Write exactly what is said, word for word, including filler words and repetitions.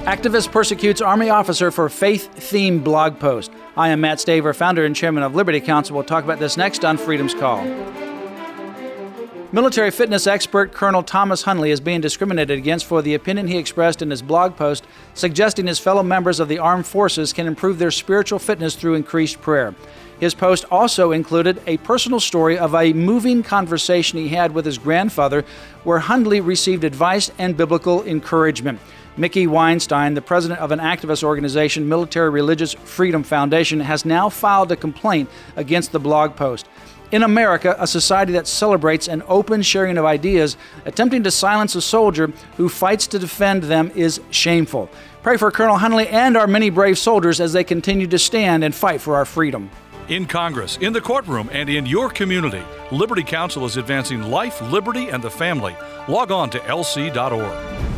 Activist persecutes Army officer for faith-themed blog post. I am Matt Staver, founder and chairman of Liberty Counsel. We'll talk about this next on Freedom's Call. Military fitness expert Colonel Thomas Hundley is being discriminated against for the opinion he expressed in his blog post suggesting his fellow members of the armed forces can improve their spiritual fitness through increased prayer. His post also included a personal story of a moving conversation he had with his grandfather where Hundley received advice and biblical encouragement. Mickey Weinstein, the president of an activist organization, Military Religious Freedom Foundation, has now filed a complaint against the blog post. In America, a society that celebrates an open sharing of ideas, attempting to silence a soldier who fights to defend them is shameful. Pray for Colonel Hundley and our many brave soldiers as they continue to stand and fight for our freedom. In Congress, in the courtroom, and in your community, Liberty Counsel is advancing life, liberty, and the family. Log on to L C dot org.